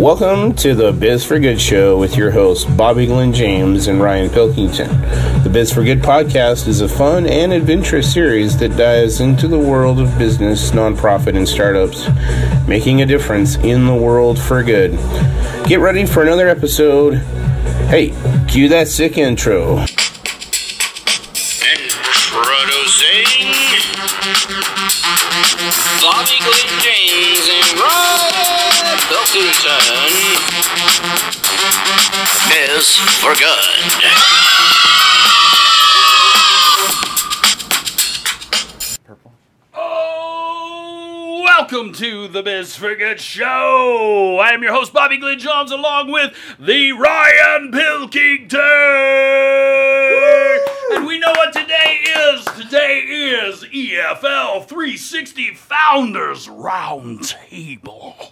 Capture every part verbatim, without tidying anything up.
Welcome to the Biz for Good show with your hosts Bobby Glenn James and Ryan Pilkington. The Biz for Good podcast is a fun and adventurous series that dives into the world of business, nonprofit, and startups, making a difference in the world for good. Get ready for another episode. Hey, cue that sick intro. And introducing Bobby Glenn James and Ryan Pilkington. Biz for Good. Purple. Oh, welcome to the Biz for Good show. I am your host, Bobby Glenn James, along with the Ryan Pilkington. And we know what today is. Today is E F L three sixty Founders Roundtable.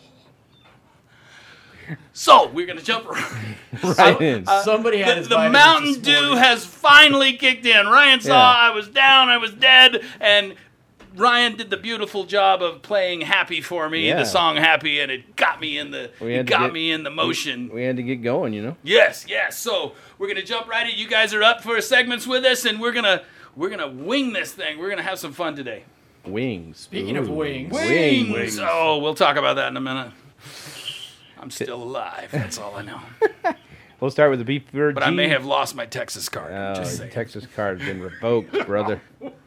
So, we're going to jump right, right in. Uh, Somebody had the, his the vitamins Mountain this Dew morning. has finally kicked in. Ryan saw Yeah. I was down, I was dead, and Ryan did the beautiful job of playing Happy for me, Yeah. the song Happy, and it got me in the We it had to got get- me in the motion. We had to get going, you know. Yes, yes. So we're gonna jump right in. You guys are up for segments with us, and we're gonna we're gonna wing this thing. We're gonna have some fun today. Wings. Speaking of wings. Wings. Oh, we'll talk about that in a minute. I'm still alive. That's all I know. We'll start with the beef bird. But I may have lost my Texas card. Oh, just your saying. Texas card has been revoked, brother.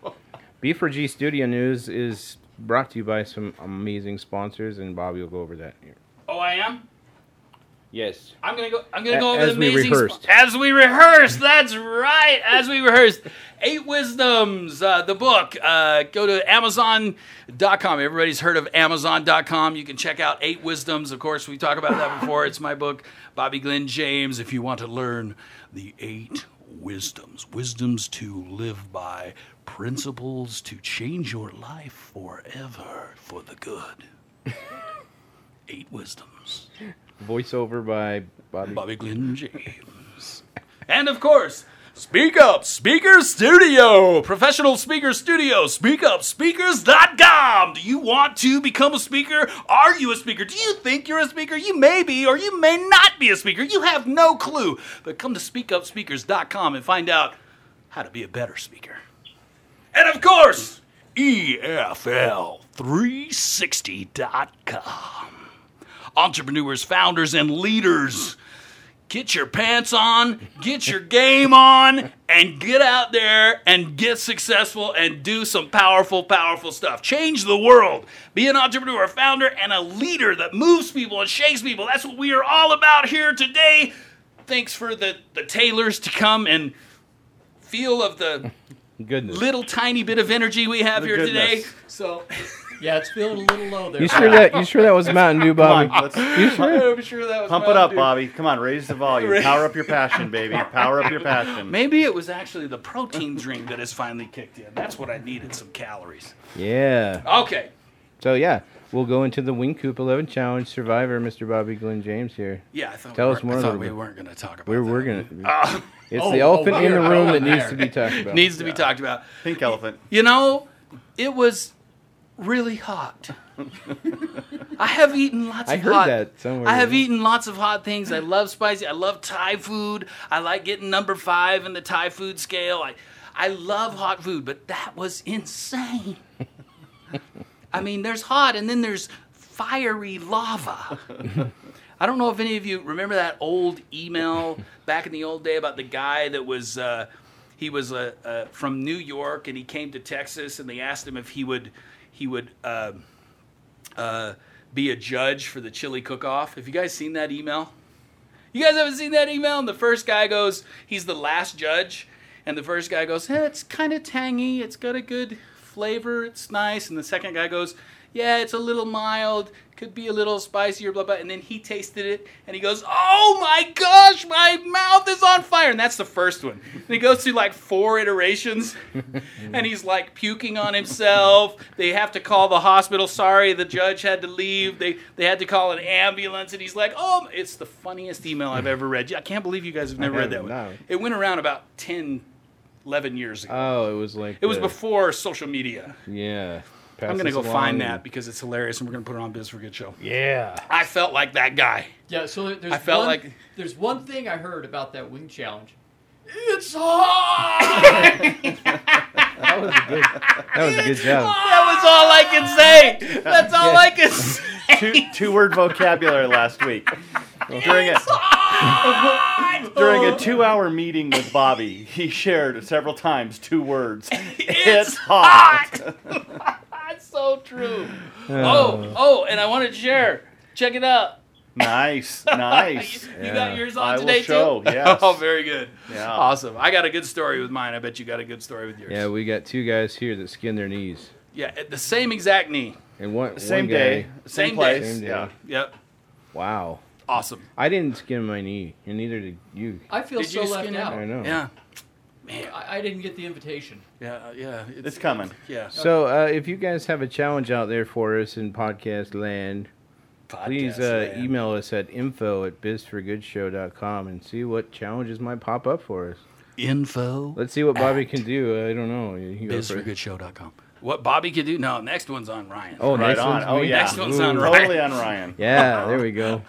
B four G Studio News is brought to you by some amazing sponsors, and Bobby will go over that here. Oh, I am. Yes. I'm gonna go. I'm gonna A- go over as the we amazing. rehearsed. sp- As we rehearsed. That's right. As we rehearsed. Eight Wisdoms, uh, the book. Uh, go to Amazon dot com. Everybody's heard of Amazon dot com. You can check out Eight Wisdoms. Of course, we talked about that before. It's my book, Bobby Glenn James. If you want to learn the eight wisdoms, wisdoms to live by, principles to change your life forever for the good. Eight Wisdoms. Voiceover by Bobby. Bobby Glenn James. And of course, Speak Up Speaker Studio, professional speaker studio, speak up speakers dot com. Do you want to become a speaker? Are you a speaker? Do you think you're a speaker? You may be, or you may not be a speaker. You have no clue. But come to speak up speakers dot com and find out how to be a better speaker. And of course, E F L three sixty dot com. Entrepreneurs, founders, and leaders. Get your pants on, get your game on, and get out there and get successful and do some powerful, powerful stuff. Change the world. Be an entrepreneur, a founder, and a leader that moves people and shakes people. That's what we are all about here today. Thanks for the, the Taylors to come and feel of the Goodness. little tiny bit of energy we have The here today. goodness. So, Yeah, it's feeling a little low there. You sure that? You sure that was Mountain Dew, Bobby? Come on, let's You sure? I'm sure that was pump it Mountain up, Dew. Bobby. Come on, raise the volume. Power up your passion, baby. Power up your passion. Maybe it was actually the protein drink that has finally kicked in. That's what I needed, some calories. Yeah. Okay. So yeah, we'll go into the Wing Coop eleven Challenge Survivor, Mister Bobby Glenn James here. Yeah, I thought Tell we us weren't- more I a thought little we bit. weren't going to talk about We're that. we're gonna. Uh, It's Oh, the oh, elephant we in the are room going that needs there. to be talked about. needs to be talked about. Pink elephant. You know, it was really hot. I have eaten lots I of heard hot. that somewhere. I have eaten lots of hot things. I love spicy. I love Thai food. I like getting number five in the Thai food scale. I, I love hot food, but that was insane. I mean, there's hot, and then there's fiery lava. I don't know if any of you remember that old email back in the old day about the guy that was, uh, he was uh, uh, from New York, and he came to Texas, and they asked him if he would, he would uh, uh, be a judge for the chili cook-off. Have you guys seen that email? You guys haven't seen that email? And the first guy goes, he's the last judge, and the first guy goes, eh, it's kind of tangy, it's got a good flavor, it's nice, and the second guy goes, yeah, it's a little mild, could be a little spicier, blah, blah, and then he tasted it, and he goes, oh my gosh, my mouth is on fire, and that's the first one. And he goes through like four iterations, and he's like puking on himself. They have to call the hospital, sorry, the judge had to leave, they, they had to call an ambulance, and he's like, oh, it's the funniest email I've ever read. I can't believe you guys have never read that haven't, one. no. It went around about ten, eleven years ago. Oh, it was like. It was the- before social media. Yeah. pass I'm gonna this go along find and- that because it's hilarious, and we're gonna put it on Biz for Good Show. Yeah. I felt like that guy. Yeah, so there's I felt one, like- there's one thing I heard about that wing challenge. It's hot. That was a good. That was a good job. That was all I can say. That's all I can say. Two, two word vocabulary last week. During a, during a two hour meeting with Bobby, he shared several times two words. It's, hot. That's so true. Oh, oh, and I wanted to share. Check it out. Nice, nice. You, you got yours on I will today show, too? yes. Oh, very good. Yeah. Awesome. I got a good story with mine. I bet you got a good story with yours. Yeah, we got two guys here that skinned their knees, Yeah, at the same exact knee. and one Same one day, guy- same Same place. day. Same day. Yeah. Yep. Wow. Awesome. I didn't skin my knee, and neither did you. I feel Did so you left skin it? out. I know. Yeah. Man. I, I didn't get the invitation. Yeah, yeah. It's coming. Yeah. So, uh, if you guys have a challenge out there for us in podcast land, please Podcast uh, land. email us at info at biz for good show dot com and see what challenges might pop up for us. Info. Let's see what Bobby can do. I don't know. You can go biz for first. good show dot com. What Bobby could do? No, next one's on Ryan. Oh, Right next on. one's Oh, me? yeah. Next one's Ooh. on Ryan. Totally on Ryan. Yeah, there we go.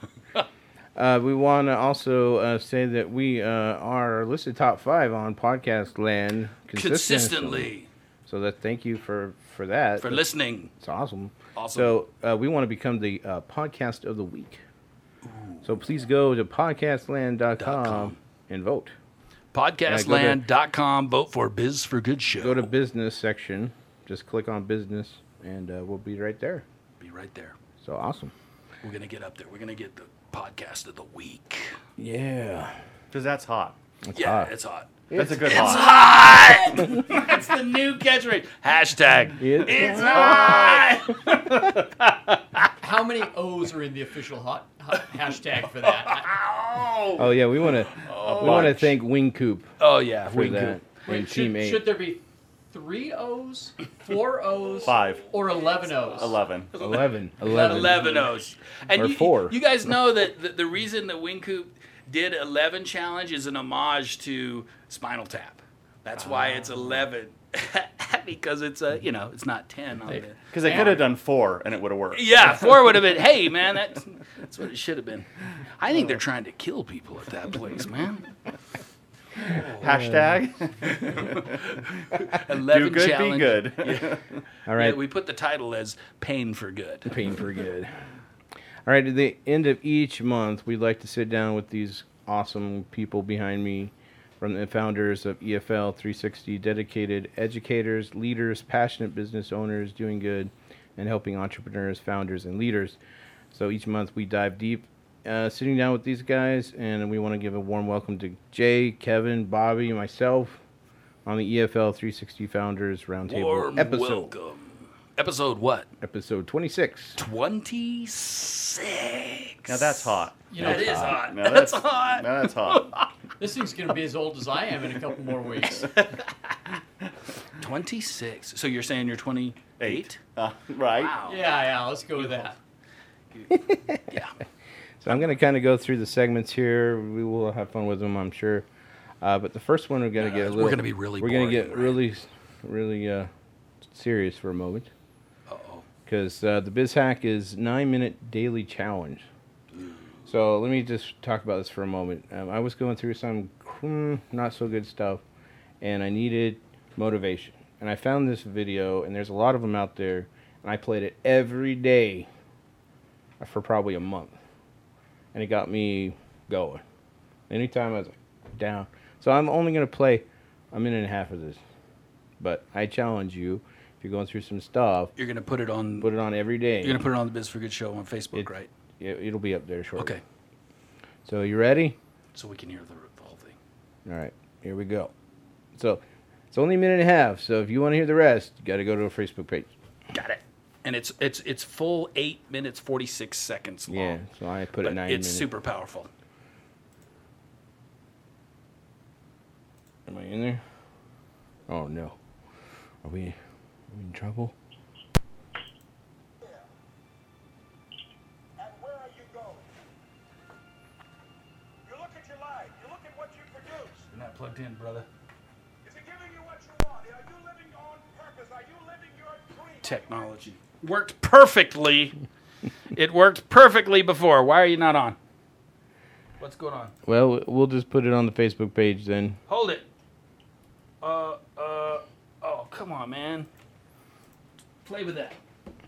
Uh, we want to also uh, say that we uh, are listed top five on podcast land consistently. Consistently. So that thank you for for that. For That's- listening. It's awesome. Awesome. So uh, we want to become the uh, podcast of the week. So please go to podcast land dot com com. and vote. Podcastland dot com. Vote for Biz for Good Show. Go to business section. Just click on business, and uh, we'll be right there. Be right there. So awesome. We're going to get up there. We're going to get the podcast of the week. Yeah. Because that's hot. That's Yeah, hot. it's hot. That's a good hot. That's the new catchphrase. Hashtag. It's It's hot. How many O's are in the official hot, hot hashtag for that? I- Oh yeah, we want to we want to bunch. thank Wing Coop Oh, yeah. for Wing that Coop. and Wait, Team should, Eight. should there be three O's, four O's, Five. or eleven O's? Eleven. Eleven. Eleven. eleven O's. And Or you, four. You guys know that the, the reason that Wing Coop did eleven challenge is an homage to Spinal Tap. That's why it's eleven. Because it's a, you know, it's not ten on the. Because they could have done four and it would have worked. Yeah, four would have been. Hey, man, that's that's what it should have been. I think they're trying to kill people at that place, man. Hashtag Eleven do good, challenge. be good. All Yeah, right. we put the title as "Pain for Good." Pain for good. All right, at the end of each month, we'd like to sit down with these awesome people behind me from the founders of E F L three sixty, dedicated educators, leaders, passionate business owners doing good and helping entrepreneurs, founders, and leaders. So each month we dive deep, uh, sitting down with these guys, and we want to give a warm welcome to Jay, Kevin, Bobby, and myself on the E F L three sixty Founders Roundtable Warm episode. welcome. Episode what? Episode twenty-six. Twenty-six. Now that's hot. You know, That is hot. Now That's, that's hot. Now that's hot. this thing's going to be as old as I am in a couple more weeks. Twenty-six. So you're saying you're twenty-eight? Eight. Uh, right. Wow. Yeah, yeah, let's go with that. Yeah. So I'm going to kind of go through the segments here. We will have fun with them, I'm sure. Uh, but the first one, we're going to Uh, get a we're little. gonna be really We're going to boring, get right? really, really uh, serious for a moment Uh-oh. because uh, the Biz Hack is nine minute daily challenge. So let me just talk about this for a moment. Um, I was going through some hmm, not so good stuff, and I needed motivation. And I found this video, and there's a lot of them out there, and I played it every day for probably a month. And it got me going. Anytime I was like down. So I'm only going to play a minute and a half of this. But I challenge you, if you're going through some stuff, You're gonna put it on. put it on every day. You're gonna put it on the Biz for Good show on Facebook, It- right? It, it'll be up there shortly. Okay. So you ready? So we can hear the, the whole thing. All right, here we go. So it's only a minute and a half. So if you want to hear the rest, you got to go to our Facebook page. Got it. And it's it's it's full eight minutes forty six seconds long. Yeah, so I put but it nine it's minutes. super powerful. Am I in there? Oh no. Are we, are we in trouble? And where are you going? You look at your life. You look at what you produce. You're not plugged in, brother. Is it giving you what you want? Are you living on purpose? Are you living your dream? technology. Worked perfectly. It worked perfectly before. Why are you not on? What's going on? Well, we'll just put it on the Facebook page then. Hold it. Uh, uh, oh, come on, man. Play with that.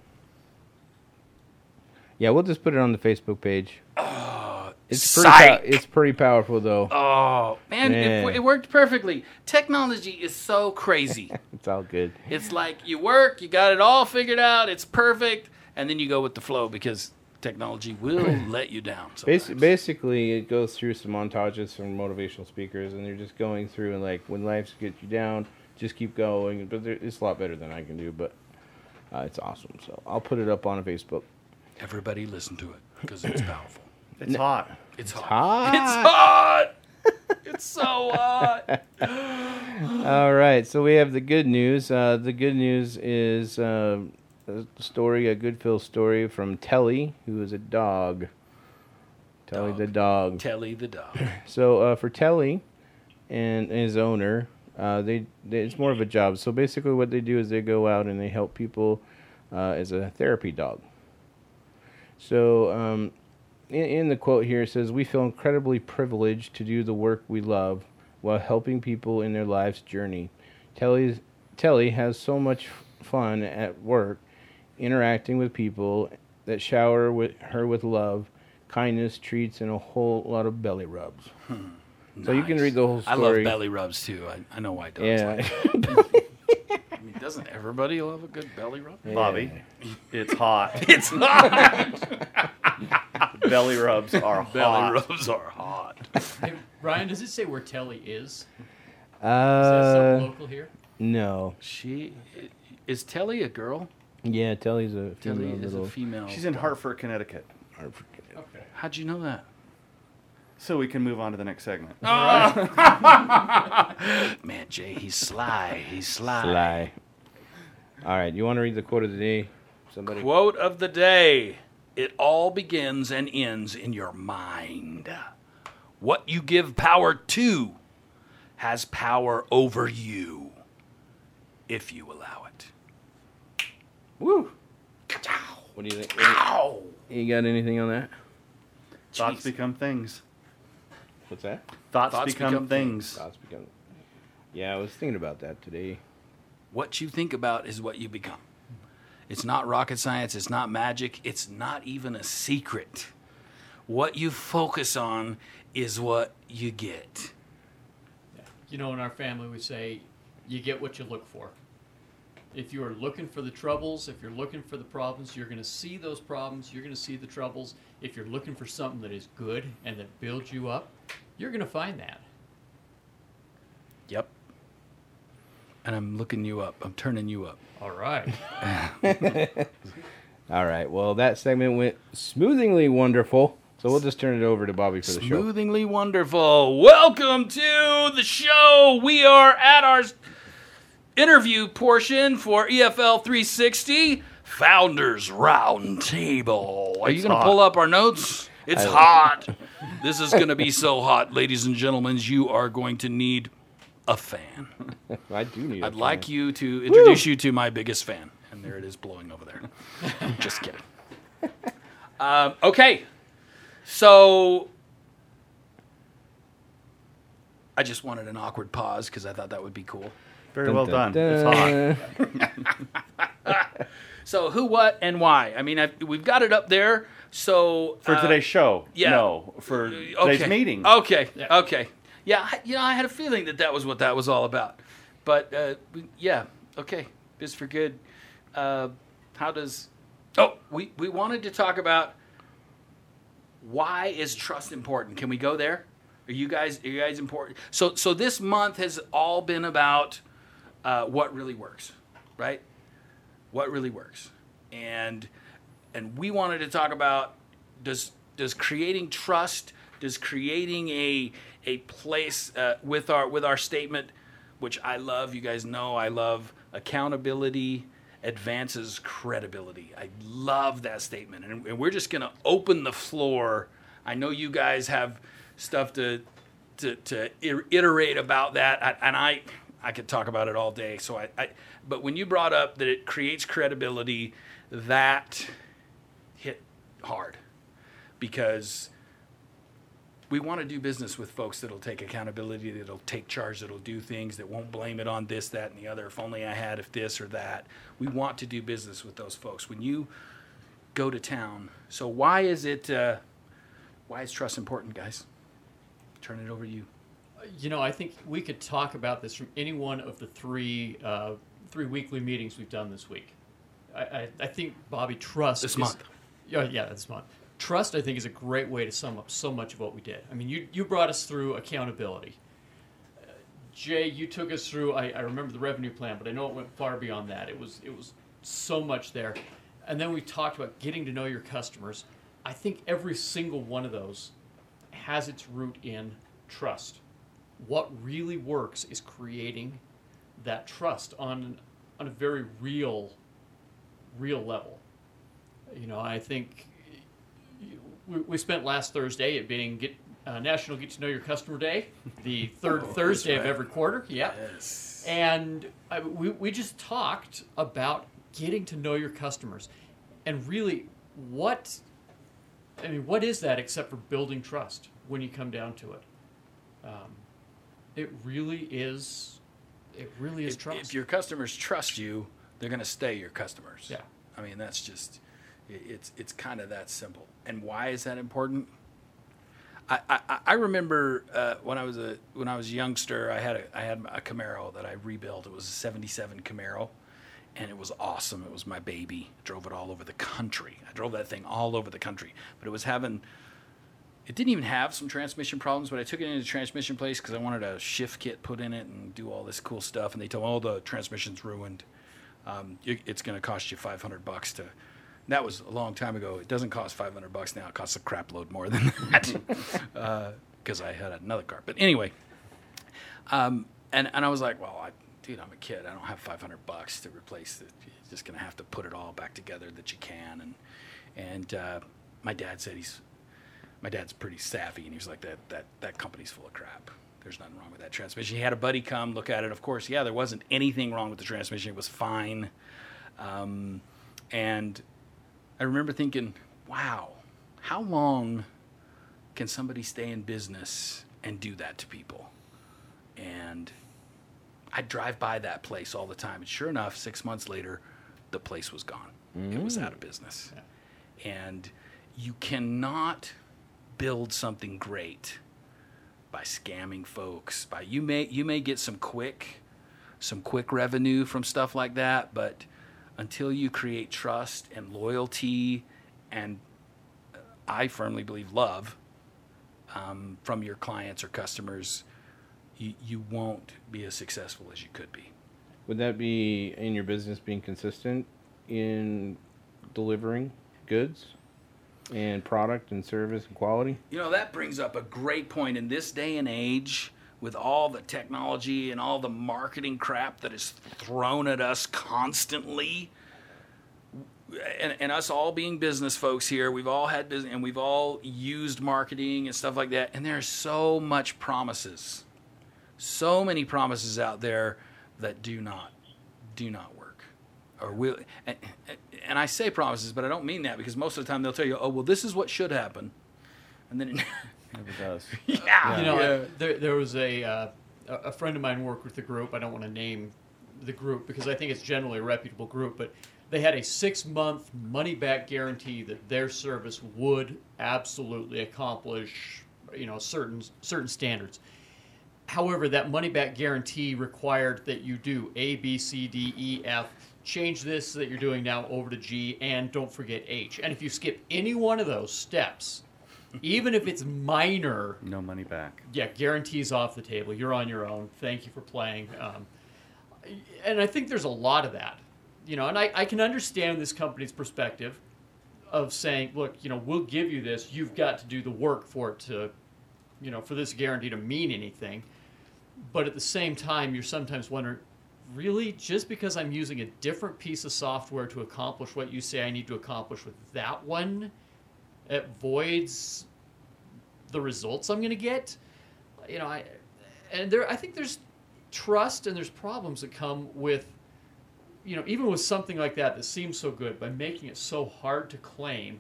Yeah, we'll just put it on the Facebook page. Oh, It's pretty. psych. Pow- it's pretty powerful, though. Oh, man, Man. It, it worked perfectly. Technology is so crazy. It's all good. It's like you work, you got it all figured out, it's perfect, and then you go with the flow because technology will let you down. Basi- sometimes. basically, it goes through some montages from motivational speakers, and they're just going through and like, when life gets you down, just keep going. But there- it's a lot better than I can do, but uh, it's awesome. So I'll put it up on Facebook. Everybody listen to it because it's powerful. It's hot. It's hot. Hot. It's hot. It's so hot. All right, so we have the good news. Uh, the good news is uh, a story, a good Phil story from Telly, who is a dog. Telly Dog. the dog. Telly the dog. So uh, for Telly and his owner, uh, they, they it's more of a job. So basically, what they do is they go out and they help people uh, as a therapy dog. So um, in, in the quote here, it says, "We feel incredibly privileged to do the work we love while helping people in their life's journey. Telly's, Telly has so much fun at work, interacting with people that shower with her with love, kindness, treats, and a whole lot of belly rubs." So you can Nice. read the whole I love story. belly rubs too. I, I know why dogs Yeah. like it. I mean, doesn't everybody love a good belly rub? Bobby, it's hot. It's hot. Belly rubs are hot. Belly rubs are hot. Hey, Ryan, does it say where Telly is? Is that Uh, something local here? no. She is Telly a girl? Yeah, Telly's a Telly female is a little. female. She's in Hartford, Connecticut. Okay. How'd you know that? So we can move on to the next segment. Man, Jay, he's sly. He's sly. Sly. All right, you want to read the quote of the day? Somebody. Quote of the day. It all begins and ends in your mind. What you give power to has power over you if you allow it. Woo. What do you think? Ow! You got anything on that? Thoughts Jeez. become things. What's that? Thoughts, Thoughts become, become things. Thoughts become. Yeah, I was thinking about that today. What you think about is what you become. It's not rocket science. It's not magic. It's not even a secret. What you focus on is what you get. You know, in our family, we say, you get what you look for. If you are looking for the troubles, if you're looking for the problems, you're going to see those problems, you're going to see the troubles. If you're looking for something that is good and that builds you up, you're going to find that. Yep. And I'm looking you up. I'm turning you up. All right. All right. Well, that segment went smoothingly wonderful. So we'll just turn it over to Bobby for the show. Smoothingly wonderful. Welcome to the show. We are at our interview portion for E F L three sixty Founders Roundtable. Are you It's going to hot. pull up our notes? It's I- hot. This is going to be so hot, ladies and gentlemen. You are going to need a fan. I do need. a I'd like fan. you to introduce you to my biggest fan. And there it is blowing over there. Just kidding. Um, okay. So I just wanted an awkward pause because I thought that would be cool. Very Dun, well dun, done. It's dun. hot. So who, what, and why? I mean, I've, we've got it up there. So For uh, today's show. yeah. No, for today's okay. meeting. Okay. Yeah. Okay. Yeah. I, you know, I had a feeling that that was what that was all about. But uh, we- yeah. Okay. Biz for Good. Uh, how does? Oh, we we wanted to talk about why is trust important? Can we go there? Are you guys are you guys important? So so this month has all been about uh, what really works, right? What really works, and and we wanted to talk about does does creating trust, does creating a a place uh, with our with our statement, which I love. You guys know I love accountability advances credibility. I love that statement, and, and we're just going to open the floor. I know you guys have stuff to to, to iterate about that, and I I could talk about it all day. So I, I, but when you brought up that it creates credibility, that hit hard, because we want to do business with folks that'll take accountability, that'll take charge, that'll do things, that won't blame it on this, that, and the other. If only I had, if this or that. We want to do business with those folks. When you go to town, so why is it? Uh, why is trust important, guys? Turn it over to you. You know, I think we could talk about this from any one of the three uh, three weekly meetings we've done this week. I, I, I think, Bobby, trust This is, month. Yeah, yeah, this month. Trust, I think, is a great way to sum up so much of what we did. I mean, you you brought us through accountability. Uh, Jay, you took us through. I, I remember the revenue plan, but I know it went far beyond that. It was it was so much there, and then we talked about getting to know your customers. I think every single one of those has its root in trust. What really works is creating that trust on on a very real, real level. You know, I think we, we spent last Thursday it being get, uh, National Get to Know Your Customer Day, the third Oh, Thursday that's of right. every quarter. Yeah, Yes. and I, we we just talked about getting to know your customers, and really, what I mean, what is that except for building trust when you come down to it? Um, it really is. It really is If, trust. if your customers trust you, they're going to stay your customers. Yeah. I mean, that's just, it- it's it's kind of that simple. And why is that important? I, I, I remember uh, when I was a when I was a youngster, I had a I had a Camaro that I rebuilt. It was a seventy-seven Camaro, and it was awesome. It was my baby. Drove it all over the country. I drove that thing all over the country. But it was having, it didn't even have some transmission problems, but I took it into the transmission place because I wanted a shift kit put in it and do all this cool stuff. And they told me, oh, the transmission's ruined. Um, you, it's going to cost you five hundred bucks to. That was a long time ago. It doesn't cost five hundred bucks now. It costs a crap load more than that because uh, I had another car. But anyway, um, and and I was like, well, I, dude, I'm a kid. I don't have five hundred bucks to replace it. You're just going to have to put it all back together that you can. And and uh, my dad said he's my dad's pretty savvy, and he was like, that that that company's full of crap. There's nothing wrong with that transmission. He had a buddy come look at it. Of course, yeah, there wasn't anything wrong with the transmission. It was fine. Um, and I remember thinking, wow, how long can somebody stay in business and do that to people? And I drive by that place all the time. And sure enough, six months later, the place was gone. It was out of business. And you cannot build something great by scamming folks. By you may you may get some quick some quick revenue from stuff like that, but until you create trust and loyalty and uh, I firmly believe love um, from your clients or customers, you, you won't be as successful as you could be. Would that be in your business being consistent in delivering goods and product and service and quality? You know, that brings up a great point. In this day and age, with all the technology and all the marketing crap that is thrown at us constantly, and, and us all being business folks here, we've all had business and we've all used marketing and stuff like that, and there's so much promises, so many promises out there that do not, do not work, or will. And, and I say promises, but I don't mean that, because most of the time they'll tell you, oh, well, this is what should happen, and then it Never does. yeah, You know, yeah. I- there there was a uh, a a friend of mine worked with the group. I don't want to name the group because I think it's generally a reputable group, but they had a six month money back guarantee that their service would absolutely accomplish, you know, certain certain standards. However, that money back guarantee required that you do A, B, C, D, E, F. Change this that you're doing now over to G, and don't forget H. And if you skip any one of those steps, even if it's minor, No money back. yeah, guarantees off the table. You're on your own. Thank you for playing. Um, and I think there's a lot of that, you know. And I, I can understand this company's perspective of saying, look, you know, we'll give you this. You've got to do the work for it to, you know, for this guarantee to mean anything. But at the same time, you're sometimes wondering, really, just because I'm using a different piece of software to accomplish what you say I need to accomplish with that one, it voids the results I'm going to get? You know, I and there I think there's trust, and there's problems that come with, you know, even with something like that that seems so good, by making it so hard to claim,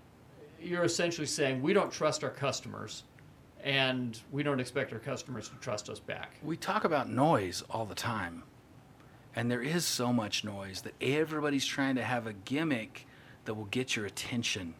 you're essentially saying we don't trust our customers, and we don't expect our customers to trust us back. We talk about noise all the time, and there is so much noise that everybody's trying to have a gimmick that will get your attention,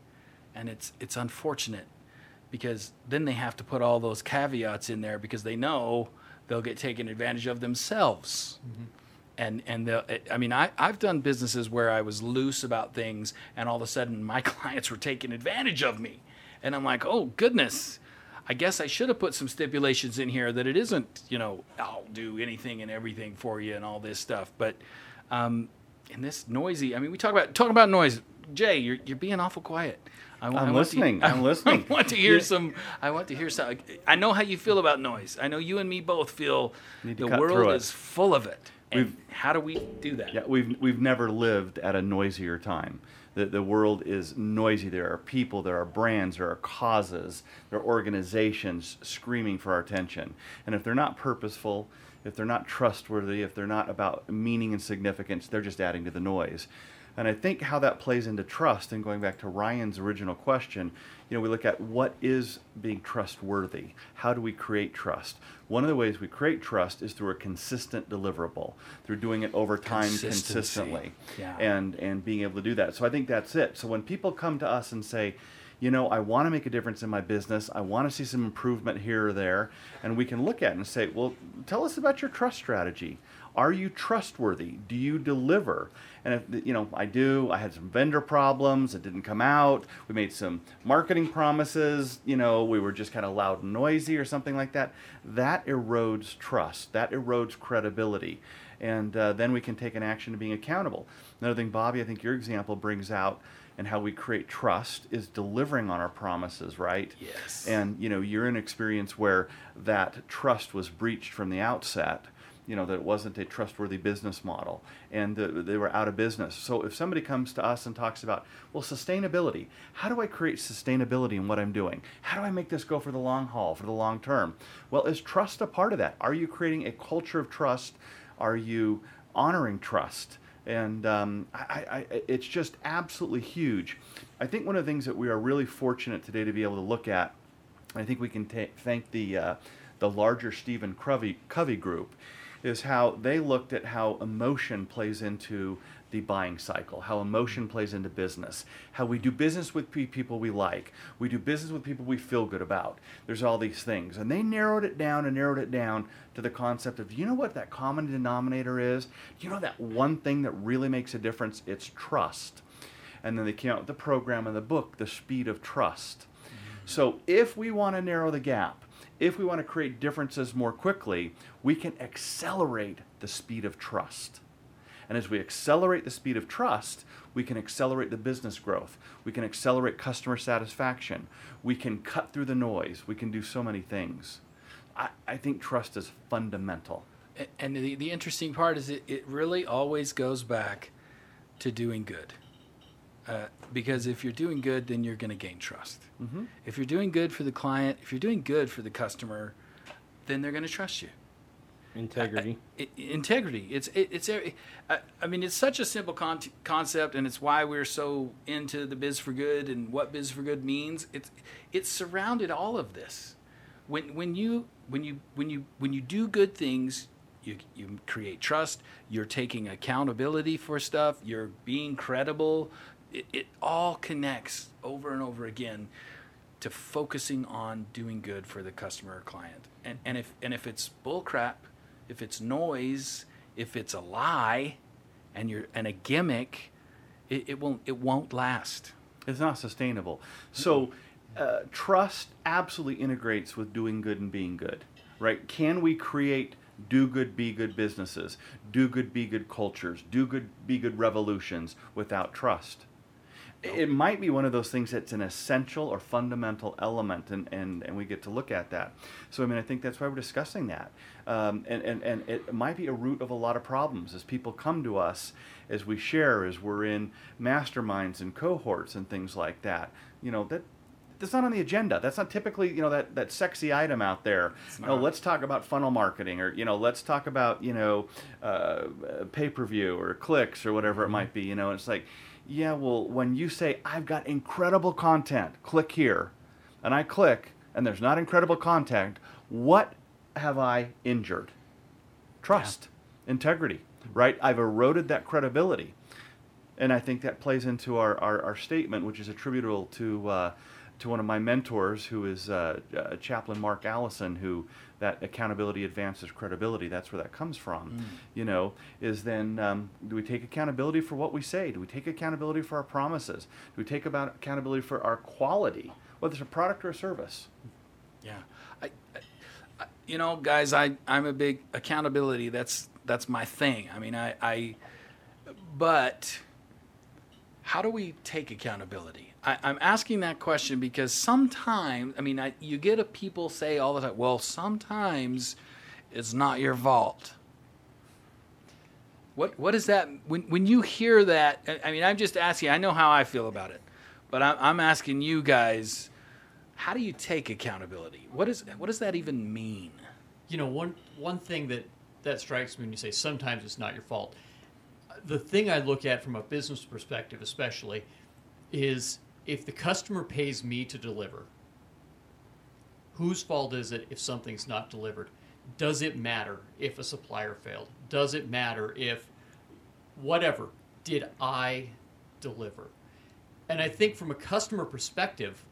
and it's it's unfortunate, because then they have to put all those caveats in there because they know they'll get taken advantage of themselves. Mm-hmm. And and they'll, I mean, I, I've done businesses where I was loose about things, and all of a sudden my clients were taking advantage of me. And I'm like, oh, goodness, I guess I should have put some stipulations in here that it isn't, you know, I'll do anything and everything for you and all this stuff. But um, in this noisy, I mean, we talk about talk about noise. Jay, you're you're being awful quiet. I, I'm I want listening. To, I'm I, listening. I want to hear Yeah. some. I want to hear some. I know how you feel about noise. I know you and me both feel Need to the cut world through it. is full of it. And We've- how do we do that? Yeah, we've we've never lived at a noisier time. The the world is noisy. There are people, there are brands, there are causes, there are organizations screaming for our attention. And if they're not purposeful, if they're not trustworthy, if they're not about meaning and significance, they're just adding to the noise. And I think how that plays into trust, and going back to Ryan's original question, you know, we look at what is being trustworthy. How do we create trust? One of the ways we create trust is through a consistent deliverable, through doing it over time Consistency. consistently, Yeah. and and being able to do that. So I think that's it. So when people come to us and say, you know, I want to make a difference in my business, I want to see some improvement here or there, and we can look at it and say, well, tell us about your trust strategy. Are you trustworthy? Do you deliver? And if, you know, I do. I had some vendor problems. It didn't come out. We made some marketing promises. You know, we were just kind of loud and noisy or something like that. That erodes trust. That erodes credibility. And uh, then we can take an action to being accountable. Another thing, Bobby, I think your example brings out, and how we create trust is delivering on our promises, right? Yes. And, you know, you're in an experience where that trust was breached from the outset. You know, that it wasn't a trustworthy business model, and uh, they were out of business. So if somebody comes to us and talks about, well, sustainability, how do I create sustainability in what I'm doing? How do I make this go for the long haul, for the long term? Well, is trust a part of that? Are you creating a culture of trust? Are you honoring trust? And um, I, I, it's just absolutely huge. I think one of the things that we are really fortunate today to be able to look at, I think we can ta- thank the uh, the larger Stephen Covey, Covey group, is how they looked at how emotion plays into the buying cycle, how emotion plays into business, how we do business with pe- people we like, we do business with people we feel good about. There's all these things. And they narrowed it down and narrowed it down to the concept of, you know what that common denominator is? You know that one thing that really makes a difference? It's trust. And then they came out with the program and the book, The Speed of Trust. Mm-hmm. So if we want to narrow the gap, if we want to create differences more quickly, we can accelerate the speed of trust. And as we accelerate the speed of trust, we can accelerate the business growth. We can accelerate customer satisfaction. We can cut through the noise. We can do so many things. I, I think trust is fundamental. And the, the interesting part is it, it really always goes back to doing good. Uh, because if you're doing good, then you're going to gain trust. Mm-hmm. If you're doing good for the client, if you're doing good for the customer, then they're going to trust you. Integrity. I, I, integrity. It's it, it's. I, I mean, it's such a simple con- concept, and it's why we're so into the Biz for Good and what Biz for Good means. It's it's surrounded all of this. When when you when you when you when you do good things, you you create trust. You're taking accountability for stuff. You're being credible. It, it all connects over and over again to focusing on doing good for the customer or client. And and if and if it's bullcrap, if it's noise, if it's a lie, and you're and a gimmick, it, it won't it won't last. It's not sustainable. So uh, trust absolutely integrates with doing good and being good, right? Can we create do good, be good businesses, do good, be good cultures, do good, be good revolutions without trust? It might be one of those things that's an essential or fundamental element, and, and, and we get to look at that. So, I mean, I think that's why we're discussing that. Um, and, and, and it might be a root of a lot of problems as people come to us, as we share, as we're in masterminds and cohorts and things like that. You know, that that's not on the agenda. That's not typically, you know, that, that sexy item out there. You know, let's talk about funnel marketing, or, you know, let's talk about, you know, uh, pay-per-view or clicks or whatever it might be. You know, it's like, yeah, well, when you say, I've got incredible content, click here, and I click, and there's not incredible content, what have I injured? Trust, yeah. integrity, right? I've eroded that credibility. And I think that plays into our, our, our statement, which is attributable to uh, to one of my mentors, who is uh, uh, Chaplain Mark Allison, who that accountability advances credibility. That's where that comes from. Mm. You know, is then um, do we take accountability for what we say? Do we take accountability for our promises? Do we take about accountability for our quality, whether it's a product or a service? Yeah, I, I, you know, guys, I I'm a big accountability. That's that's my thing. I mean, I, I but how do we take accountability? I, I'm asking that question because sometimes, I mean, I, you get a people say all the time, well, sometimes it's not your fault. What what is that? When when you hear that, I mean, I'm just asking, I know how I feel about it, but I'm, I'm asking you guys, how do you take accountability? What is what does that even mean? You know, one one thing that, that strikes me when you say sometimes it's not your fault, the thing I look at from a business perspective especially is if the customer pays me to deliver, whose fault is it if something's not delivered? Does it matter if a supplier failed? Does it matter if whatever, did I deliver? And I think from a customer perspective,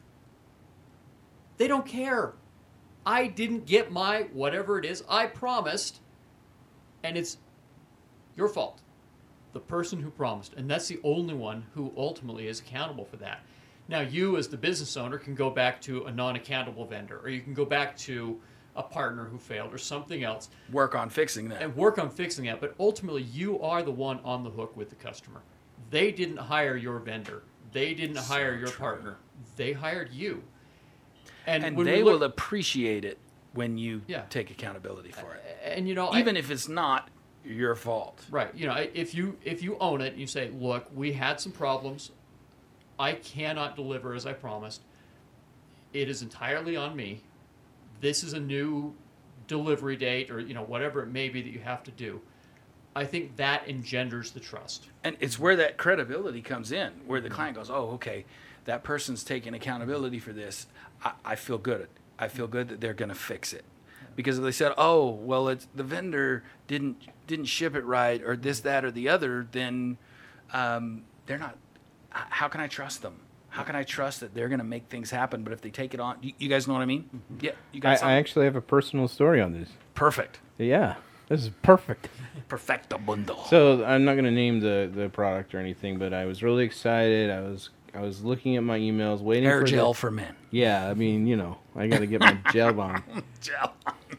they don't care. I didn't get my whatever it is I promised, and it's your fault. The person who promised, and that's the only one who ultimately is accountable for that. Now, you as the business owner can go back to a non-accountable vendor, or you can go back to a partner who failed or something else. Work on fixing that. And work on fixing that, but ultimately you are the one on the hook with the customer. They didn't hire your vendor. They didn't so hire your true. partner. They hired you. And, and when they look, will appreciate it when you yeah. take accountability for it. And you know, even I, if it's not your fault. Right. You know, if you if you own it, you say, look, we had some problems. I cannot deliver as I promised. It is entirely on me. This is a new delivery date, or you know, whatever it may be that you have to do. I think that engenders the trust. And it's where that credibility comes in, where the client goes, oh, okay, that person's taking accountability for this. I, I feel good. I feel good that they're going to fix it. Because if they said, oh, well, it's the vendor didn't didn't ship it right, or this, that, or the other, then um, they're not. How can I trust them? How can I trust that they're going to make things happen? But if they take it on, you, you guys know what I mean? Mm-hmm. Yeah, you guys. I, I actually have a personal story on this. Perfect. Yeah, this is perfect. Perfectamundo. So I'm not going to name the, the product or anything, but I was really excited. I was I was looking at my emails, waiting Hair for gel the, for men. Yeah, I mean, you know, I got to get my gel on. Gel.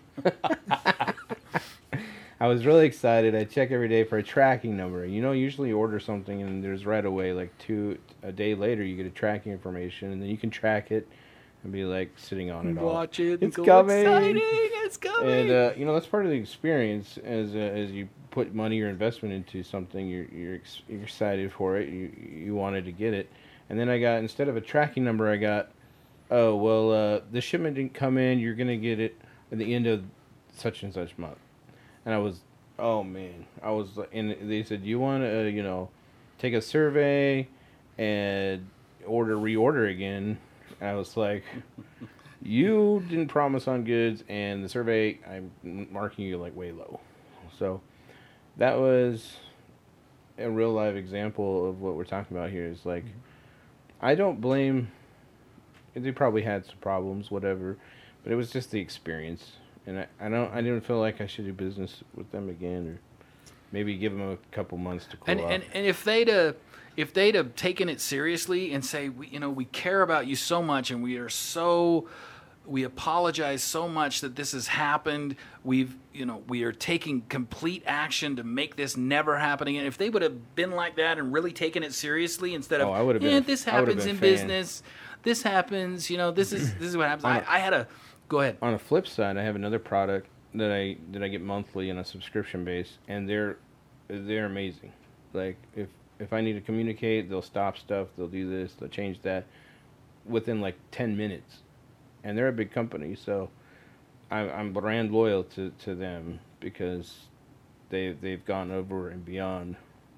I was really excited. I check every day for a tracking number. You know, usually you order something and there's right away, like two a day later, you get a tracking information, and then you can track it and be like sitting on it all. Watch it. It's go coming. Exciting. It's coming. And uh, you know, that's part of the experience. As uh, as you put money or investment into something, you're you're, ex- you're excited for it. You you wanted to get it, and then I got, instead of a tracking number, I got, oh well, uh, the shipment didn't come in. You're gonna get it at the end of such and such month. And I was, oh man, I was, and they said, you want to, uh, you know, take a survey and order, reorder again. And I was like, you didn't promise on goods, and the survey, I'm marking you like way low. So that was a real live example of what we're talking about here. Is like, I don't blame, they probably had some problems, whatever, but it was just the experience. And I, I don't I didn't feel like I should do business with them again, or maybe give them a couple months to cool and, off. And and if they'd have, if they'd have taken it seriously and say, we, you know, we care about you so much, and we are so, we apologize so much that this has happened. We've, you know, we are taking complete action to make this never happen again. If they would have been like that and really taken it seriously, instead of, oh, I would have yeah, been, this I would have happens been in fan. business, this happens, you know, this is this is what happens. I, I had a. Go ahead. On the flip side, I have another product that I that I get monthly on a subscription base, and they're they're amazing. Like if if I need to communicate, they'll stop stuff, they'll do this, they'll change that. within like ten minutes, and they're a big company, so I'm, I'm brand loyal to, to them because they they've gone over and beyond.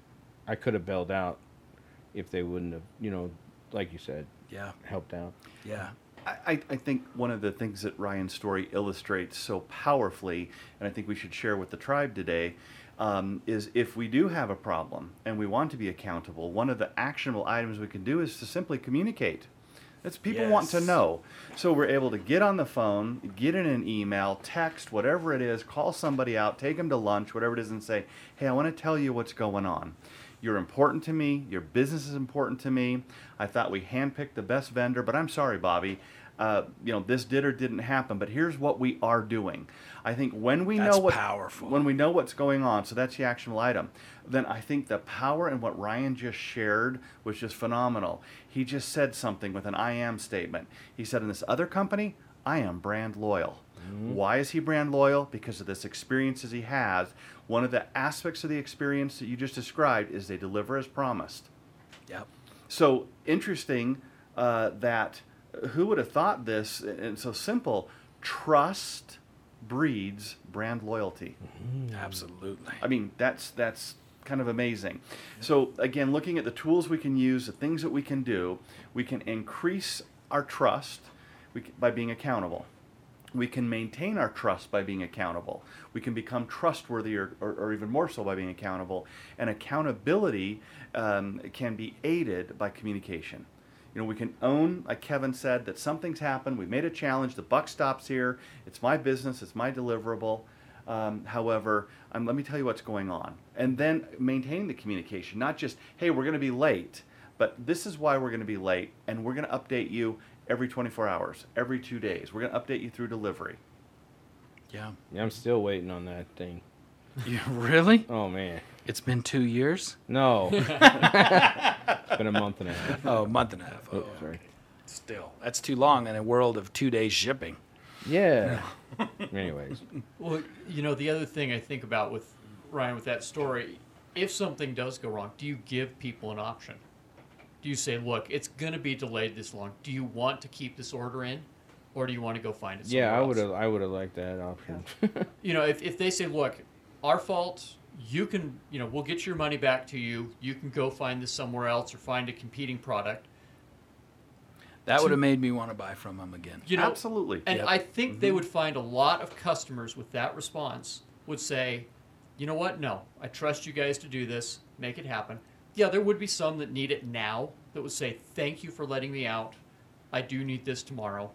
I could have bailed out if they wouldn't have, you know, like you said, Yeah. helped out. Yeah. I, I think one of the things that Ryan's story illustrates so powerfully, and I think we should share with the tribe today, um, is if we do have a problem and we want to be accountable, one of the actionable items we can do is to simply communicate. That's people want to Yes. know. So we're able to get on the phone, get in an email, text, whatever it is, call somebody out, take them to lunch, whatever it is, and say, hey, I want to tell you what's going on. You're important to me. Your business is important to me. I thought we handpicked the best vendor, but I'm sorry, Bobby. Uh, you know, this did or didn't happen, but here's what we are doing. I think when we That's know what powerful. when we know what's going on, so that's the actionable item, then I think the power in what Ryan just shared was just phenomenal. He just said something with an I am statement. He said, in this other company, I am brand loyal. Why is he brand loyal? Because of this experiences he has. One of the aspects of the experience that you just described is they deliver as promised. Yep. So interesting uh, that who would have thought this? And so simple. Trust breeds brand loyalty. Absolutely. I mean, that's that's kind of amazing. So again, looking at the tools we can use, the things that we can do, we can increase our trust we can, by being accountable. We can maintain our trust by being accountable. We can become trustworthy or, or, or even more so by being accountable. And accountability um, can be aided by communication. You know, we can own, like Kevin said, that something's happened. We made a challenge. The buck stops here. It's my business. It's my deliverable. Um, however, um, let me tell you what's going on. And then maintaining the communication, not just, hey, we're going to be late, but this is why we're going to be late, and we're going to update you every twenty-four hours, every two days. We're going to update you through delivery. Yeah. Yeah, I'm still waiting on that thing. You really? Oh man, It's been two years? no, it's been a month and a half. Oh, a month and a half. Oh, Oh, sorry. still. That's too long in a world of two days shipping. Yeah. Anyways, Well, you know, the other thing I think about with Ryan with that story, if something does go wrong, do you give people an option? Do you say, look, it's going to be delayed this long. Do you want to keep this order in, or do you want to go find it somewhere yeah, I else? would have, I would have liked that option. You know, if, if they say, look, our fault, you can, you know, we'll get your money back to you. You can go find this somewhere else or find a competing product. That would have made me want to buy from them again. You know, Absolutely. And Yep. I think they would find a lot of customers with that response would say, you know what? No, I trust you guys to do this. Make it happen. Yeah, there would be some that need it now that would say, thank you for letting me out. I do need this tomorrow.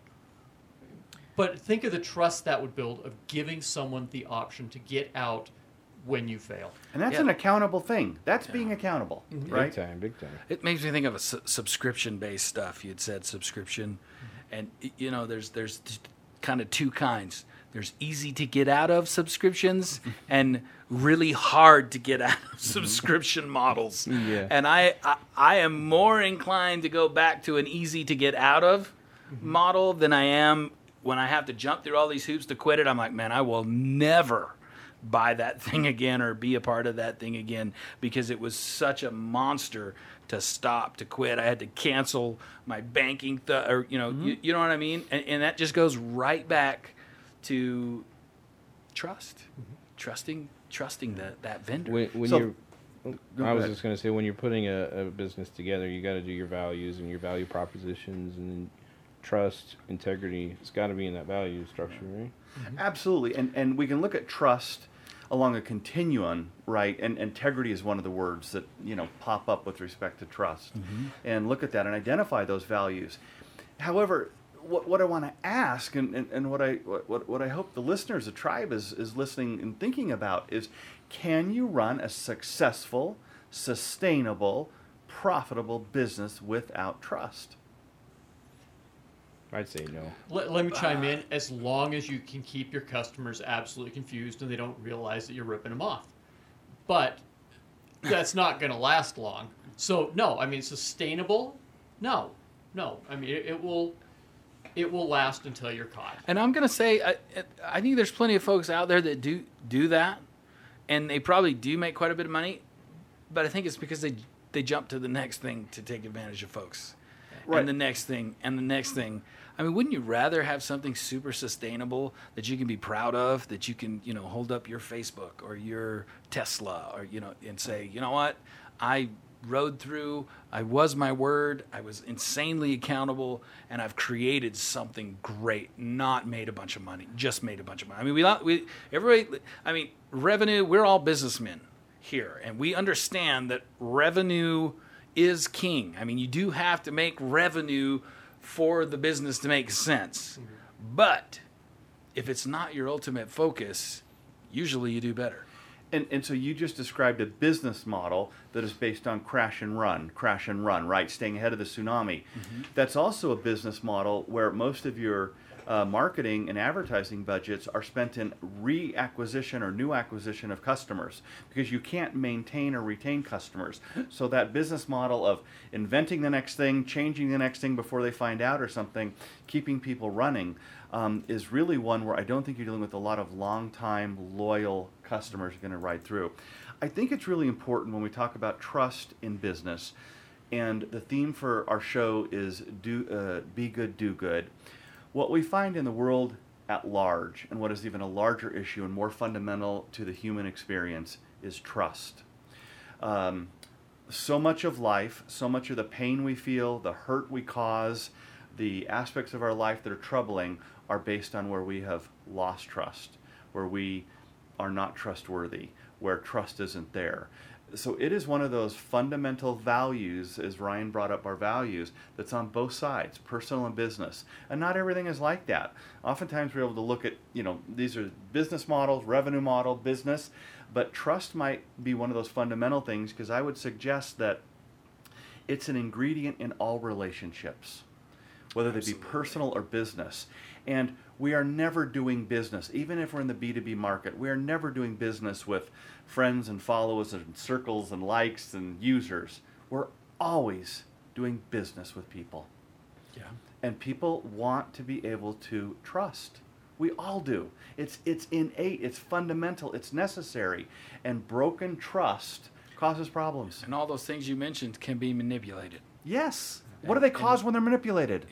But think of the trust that would build of giving someone the option to get out when you fail. And that's Yeah. an accountable thing. That's being accountable, right? Big time, big time. It makes me think of a su- subscription-based stuff. You'd said subscription, and y- you know, there's there's t- kind of two kinds. There's easy to get out of subscriptions and really hard to get out of subscription models. Yeah. And I, I I am more inclined to go back to an easy to get out of model than I am when I have to jump through all these hoops to quit it. I'm like, man, I will never buy that thing again or be a part of that thing again because it was such a monster to stop, to quit. I had to cancel my banking, th- or you know, you, you know what I mean? And, and that just goes right back to trust, trusting, trusting that that vendor. When, when So- you're, Go I was ahead. just going to say, when you're putting a, a business together, you got to do your values and your value propositions, and trust, integrity. It's got to be in that value structure, right? Absolutely. And and we can look at trust along a continuum, right? And integrity is one of the words that, you know, pop up with respect to trust. And look at that and identify those values. However, what, what I want to ask and, and, and what I what, what I hope the listeners, the tribe is, is listening and thinking about is, can you run a successful, sustainable, profitable business without trust? I'd say no. Let, let me chime in. As long as you can keep your customers absolutely confused and they don't realize that you're ripping them off. But that's not going to last long. So, no, I mean, sustainable? No. No. I mean, it, it will it will last until you're caught. And I'm gonna say, I, I think there's plenty of folks out there that do do that, and they probably do make quite a bit of money. But I think it's because they they jump to the next thing to take advantage of folks. Right. and the next thing, and the next thing. I mean, wouldn't you rather have something super sustainable that you can be proud of, that you can, you know, hold up your Facebook or your Tesla or, you know, and say, you know what, I rode through, I was my word, I was insanely accountable, and I've created something great, not made a bunch of money, just made a bunch of money. I mean, we, we everybody, I mean, revenue, we're all businessmen here, and we understand that revenue is king. I mean, you do have to make revenue for the business to make sense. Mm-hmm. But if it's not your ultimate focus, usually you do better. And, and so you just described a business model that is based on crash and run, crash and run, right? Staying ahead of the tsunami. Mm-hmm. That's also a business model where most of your uh, marketing and advertising budgets are spent in reacquisition or new acquisition of customers, because you can't maintain or retain customers. So that business model of inventing the next thing, changing the next thing before they find out or something, keeping people running, um, is really one where I don't think you're dealing with a lot of long-time, loyal customers you're going to ride through. I think it's really important when we talk about trust in business, and the theme for our show is do uh, be good, do good. What we find in the world at large, and what is even a larger issue and more fundamental to the human experience, is trust. Um, so much of life, so much of the pain we feel, the hurt we cause, the aspects of our life that are troubling are based on where we have lost trust, where we are not trustworthy, where trust isn't there. So it is one of those fundamental values, as Ryan brought up our values, that's on both sides, personal and business. And not everything is like that. Oftentimes we're able to look at, you know, these are business models, revenue model, business, but trust might be one of those fundamental things, because I would suggest that it's an ingredient in all relationships, whether they Absolutely. be personal or business. And we are never doing business, even if we're in the B two B market, we are never doing business with friends and followers and circles and likes and users. We're always doing business with people. Yeah. And people want to be able to trust. We all do. It's, it's innate, it's fundamental, it's necessary. And broken trust causes problems. And all those things you mentioned can be manipulated. Yes. What do they cause when they're manipulated?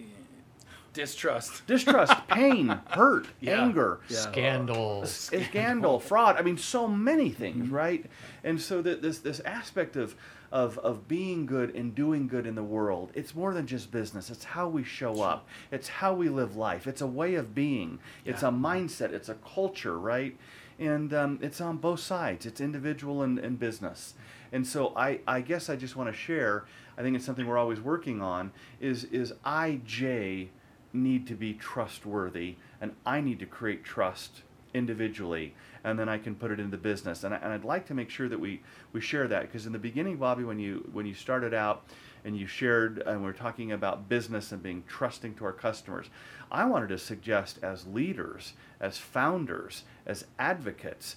Distrust. Distrust, pain, hurt, Yeah. anger, Yeah. Scandal. scandal, fraud. I mean, so many things, right? And so that this this aspect of, of of being good and doing good in the world, it's more than just business. It's how we show up. It's how we live life. It's a way of being. It's a Yeah. mindset. It's a culture, right? And um, it's on both sides. It's individual and, and business. And so I, I guess I just want to share, I think it's something we're always working on, is is I J need to be trustworthy, and I need to create trust individually, and then I can put it into business. And, I, and I'd like to make sure that we, we share that, because in the beginning, Bobby, when you when you started out and you shared, and we we're talking about business and being trusting to our customers, I wanted to suggest, as leaders, as founders, as advocates,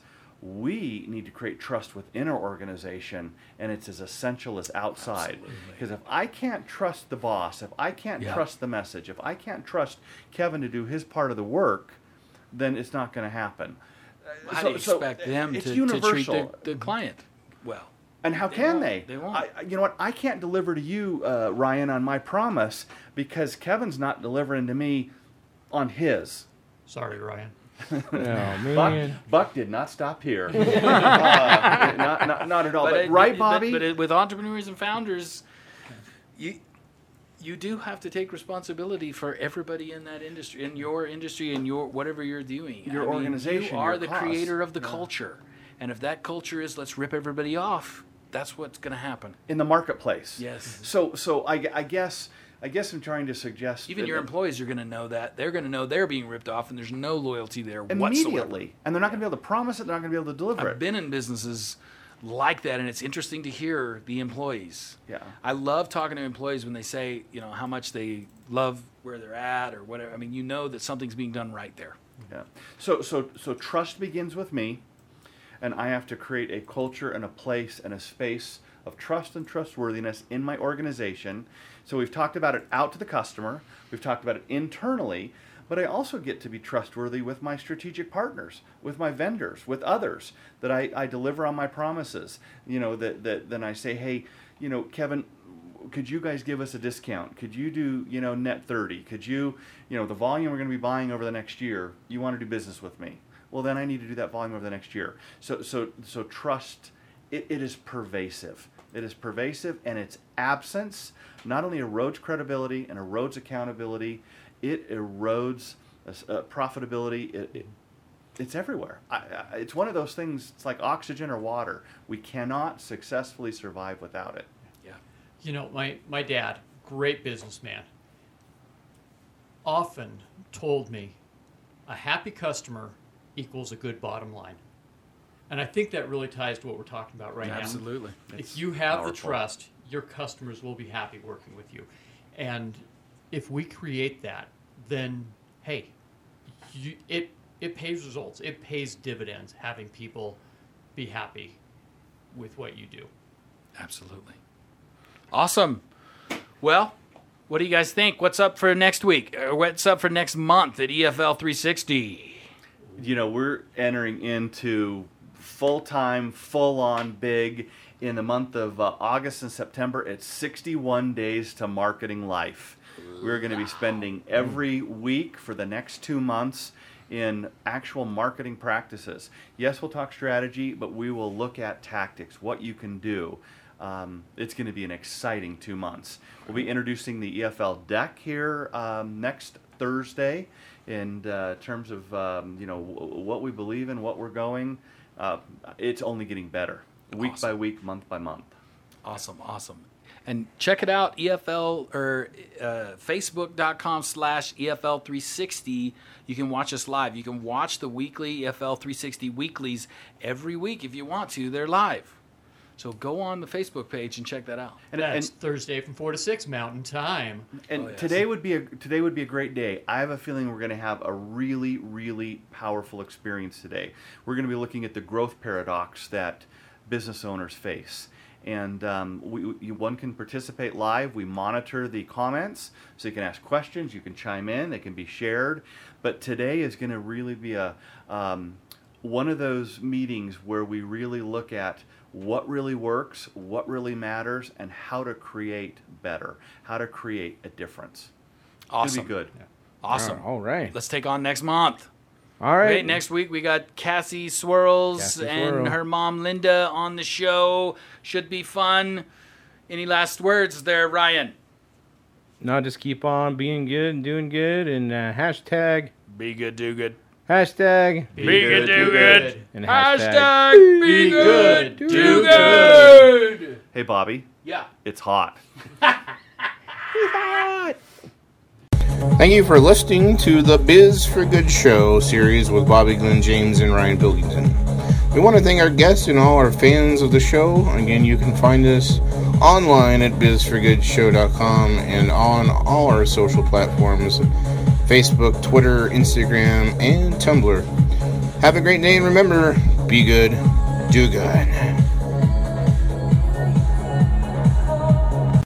we need to create trust within our organization, and it's as essential as outside. Because if I can't trust the boss, if I can't Yeah. trust the message, if I can't trust Kevin to do his part of the work, then it's not going to happen. How So- do you so expect them it's to, to treat universal. the, the client well? And how They can won't. they? They won't. I, I- you know what? I can't deliver to you, uh, Ryan, on my promise, because Kevin's not delivering to me on his. Sorry, Ryan. Oh, Buck, man. Buck did not stop here. uh, not, not, not at all. But, it- right, but- Bobby? But, it, with entrepreneurs and founders, you you do have to take responsibility for everybody in that industry, in your industry, in your whatever you're doing. Your I mean, organization, You are your the cause. creator of the culture, and if that culture is let's rip everybody off, that's what's going to happen. In the marketplace. Yes. So, so I, I guess, I guess I'm trying to suggest Even that- your employees are going to know that. They're going to know they're being ripped off, and there's no loyalty there immediately, whatsoever. and they're not going to be able to promise it. They're not going to be able to deliver I've it. been in businesses like that, and it's interesting to hear the employees. Yeah. I love talking to employees when they say, you know, how much they love where they're at or whatever. I mean, you know that something's being done right there. Yeah. So, so, so trust begins with me, and I have to create a culture and a place and a space of trust and trustworthiness in my organization. So we've talked about it out to the customer. We've talked about it internally. But I also get to be trustworthy with my strategic partners, with my vendors, with others, that I, I deliver on my promises. You know, that, that then I say, hey, you know, Kevin, could you guys give us a discount? Could you do, you know, net thirty? Could you, you know, the volume we're going to be buying over the next year, you want to do business with me? Well, then I need to do that volume over the next year. So, so, so trust, it, it is pervasive. It is pervasive, and its absence not only erodes credibility and erodes accountability, it erodes uh, profitability. It, it, it's everywhere. I, I, it's one of those things, it's like oxygen or water. We cannot successfully survive without it. Yeah. You know, my, my dad, great businessman, often told me a happy customer equals a good bottom line. And I think that really ties to what we're talking about right Absolutely. now. It's If you have powerful. the trust, your customers will be happy working with you. And if we create that, then, hey, you, it it pays results. It pays dividends having people be happy with what you do. Absolutely. Awesome. Well, what do you guys think? What's up for next week? Or what's up for next month at E F L three sixty? You know, we're entering into full-time, full-on big in the month of uh, August and September. It's sixty-one days to marketing life. We're going to be spending every week for the next two months in actual marketing practices. Yes, we'll talk strategy, but we will look at tactics, what you can do. Um, it's going to be an exciting two months. We'll be introducing the E F L deck here um, next Thursday in uh, terms of um, you know w- what we believe in, what we're going. Uh, it's only getting better, week Awesome. by week, month by month. Awesome, awesome. And check it out, E F L or uh, Facebook.com slash EFL three sixty. You can watch us live. You can watch the weekly E F L three sixty weeklies every week if you want to. They're live. So go on the Facebook page and check that out. And And, that's and, Thursday from four to six Mountain Time. and Oh, yes. today would be a today would be a great day. I have a feeling we're going to have a really, really powerful experience today. We're going to be looking at the growth paradox that business owners face. And um, we, we, one can participate live. We monitor the comments, so you can ask questions. You can chime in. They can be shared. But today is going to really be a um, one of those meetings where we really look at what really works, what really matters, and how to create better, how to create a difference. Awesome. It'll be good. Awesome. All right. Let's take on next month. All right. Great. Next week we got Cassie Swirls Cassie and Swirl. her mom Linda on the show. Should be fun. Any last words there, Ryan? No, just keep on being good and doing good, and uh, hashtag, Be good, do good. hashtag, Be, good, do good. and hashtag. Hashtag be good, good, do do good. Hey, Bobby, Yeah. it's hot. Thank you for listening to the Biz for Good Show series with Bobby Glenn James and Ryan Pilkington. We want to thank our guests and all our fans of the show. Again, you can find us online at biz for good show dot com and on all our social platforms, Facebook, Twitter, Instagram, and Tumblr. Have a great day, and remember, be good, do good.